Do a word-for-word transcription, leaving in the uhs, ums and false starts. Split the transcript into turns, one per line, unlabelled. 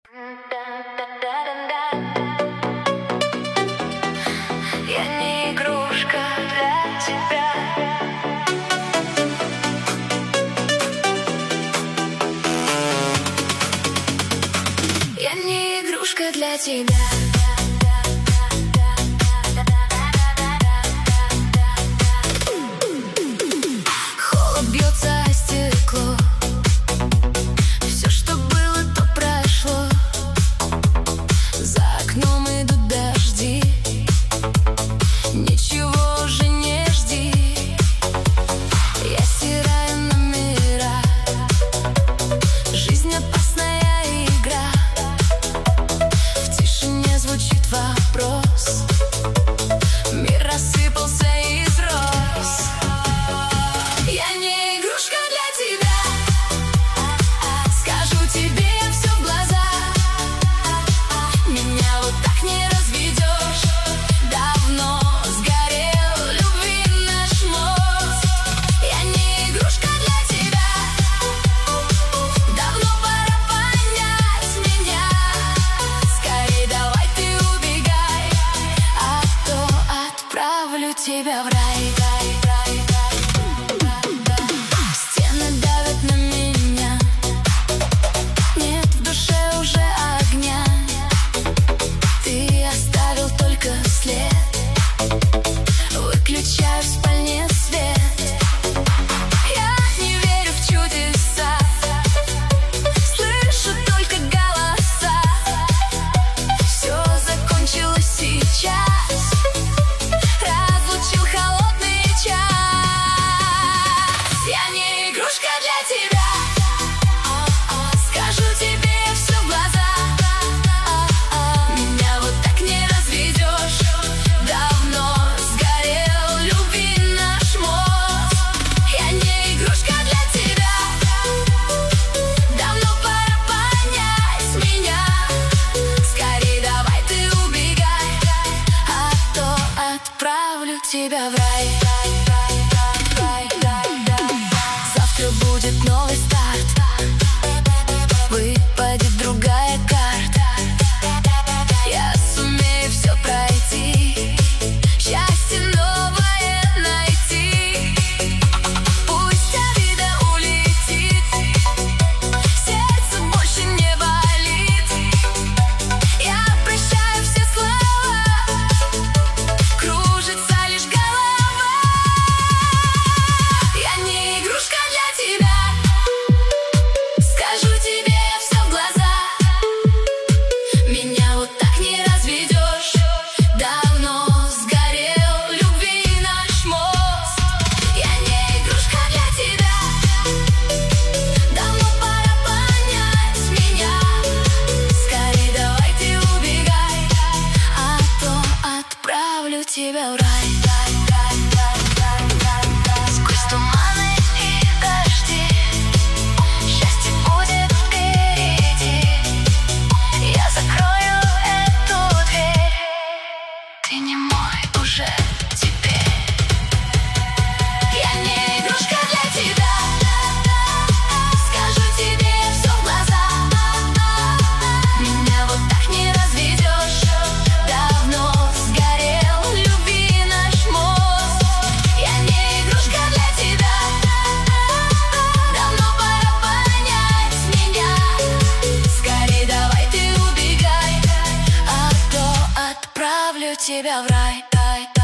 Я не игрушка для тебя. Я не игрушка для тебя. Холод бьется о стекло. Все, что было, то прошло. За окном идут дожди. Ничего уже не жди. Я стираю номера. Жизнь опасная игра. В тишине звучит вопрос. Мир рассыпался из роз. Я не игрушка для тебя. Скажу тебе я все в глаза. Меня вот так не разведешь. Давно сгорел любви наш мост. Я не игрушка для тебя. Давно пора понять меня. Скорей давай ты убегай, а то отправлю тебя в рай. Стены давят на меня. Нет в душе уже огня. Ты оставил только след. Выключаю в спальне свет. Я не верю в чудеса. Слышу только голоса. Все закончилось сейчас. Разлучил холодный час. Я не игрушка для тебя. Скажу тебе я все в глаза. Меня вот так не разведешь. Давно сгорел любви наш мост. Я не игрушка для тебя. Давно пора понять меня. Скорей давай ты убегай, а то отправлю тебя в рай. Завтра будет новый старт. Выпадет другая карта. Я сумею все пройти. Счастье новое найти. Пусть обида улетит. Сердце больше не болит. Я прощаю все слова. Кружится лишь голова. Я не игрушка для тебя. Скажу тебе я все в глаза. Меня вот так не разведешь. Давно сгорел любви наш мост. Я не игрушка для тебя. Давно пора понять меня. Скорей давай ты убегай, а то отправлю тебя в рай. Сквозь туманы и дожди. Счастье будет впереди. Я закрою эту дверь. Ты не мой уже теперь. Я не игрушка для тебя. Скажу тебе я все в глаза. Меня вот так не разведешь. Давно сгорел любви наш мост. Я не игрушка для тебя. Давно пора понять меня. Скорей давай ты убегай, а то отправлю тебя в рай.